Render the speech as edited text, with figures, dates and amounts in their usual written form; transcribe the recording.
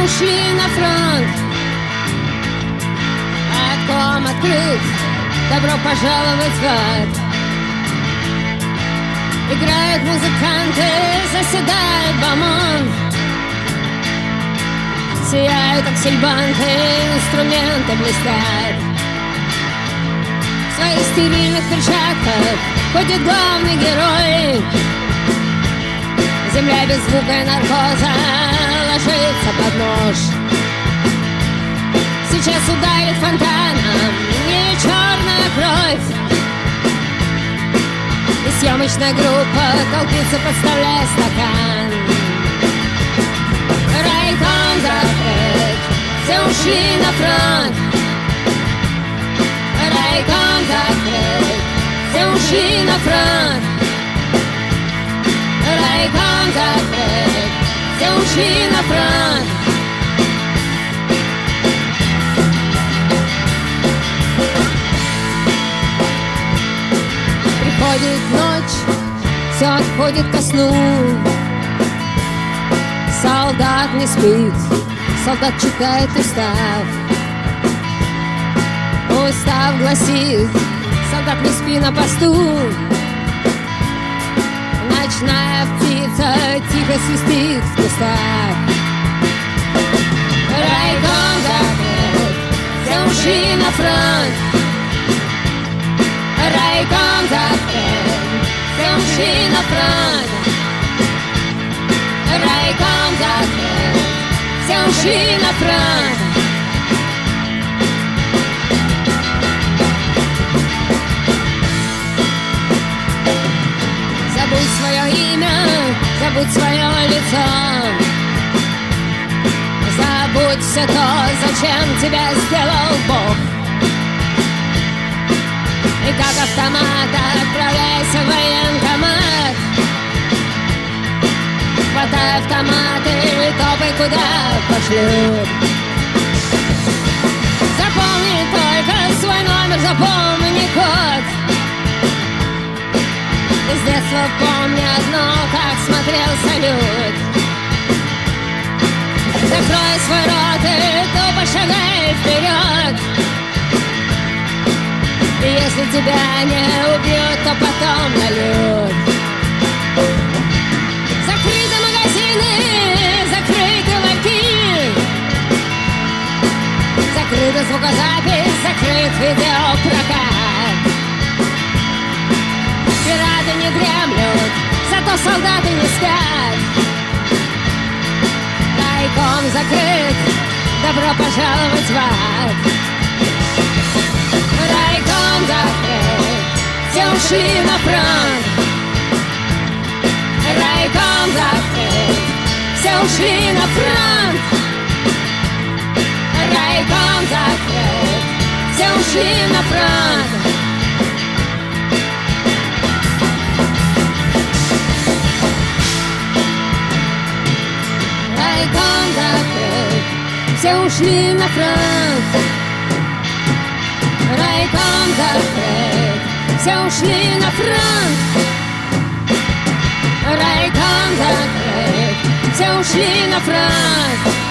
ушли на фронт. Райком открыт, добро пожаловать в ад. Играют музыканты, заседает бомонд. Сияют аксельбанты, инструменты блестят. В своих стерильных перчатках ходит главный герой. Земля без звука и наркоза ложится под нож. Сейчас ударит фонтаном не черная кровь. И съемочная группа толпится, подставляя стакан. Райком закрыт, все ушли на фронт. Райком закрыт, все ушли на фронт. Райком закрыт, все ушли на фронт. Приходит ночь, все отходит ко сну. Солдат не спит, солдат читает устав. Устав гласит: солдат не спи на посту. Ночная птица тихо свистит в кустах. Райком закрыт, все ушли на фронт. Райком закрыт, все ушли на фронт. Райком закрыт, все ушли на фронт. Забудь свое имя, забудь свое лицо. Забудь все то, зачем тебя сделал Бог. И как автомат отправляйся в военкомат. Хватай автомат и топай, куда пошлют. Запомни только свой номер, запомни код. С детства помню одно, как смотрел салют. Закрой свой рот и тупо шагай вперед. И если тебя не убьют, то потом нальют. Закрыты магазины, закрыты ларьки. Закрыта звукозапись, закрыт видеопрокат. Пираты не дремлют, зато солдаты не спят. Райком закрыт, добро пожаловать в ад. Райком закрыт, все ушли на фронт. Райком закрыт, все ушли на фронт. Райком закрыт, все ушли на фронт. Райком закрыт, все ушли на фронт. Райком закрыт, все ушли на фронт. Райком закрыт, все ушли на фронт.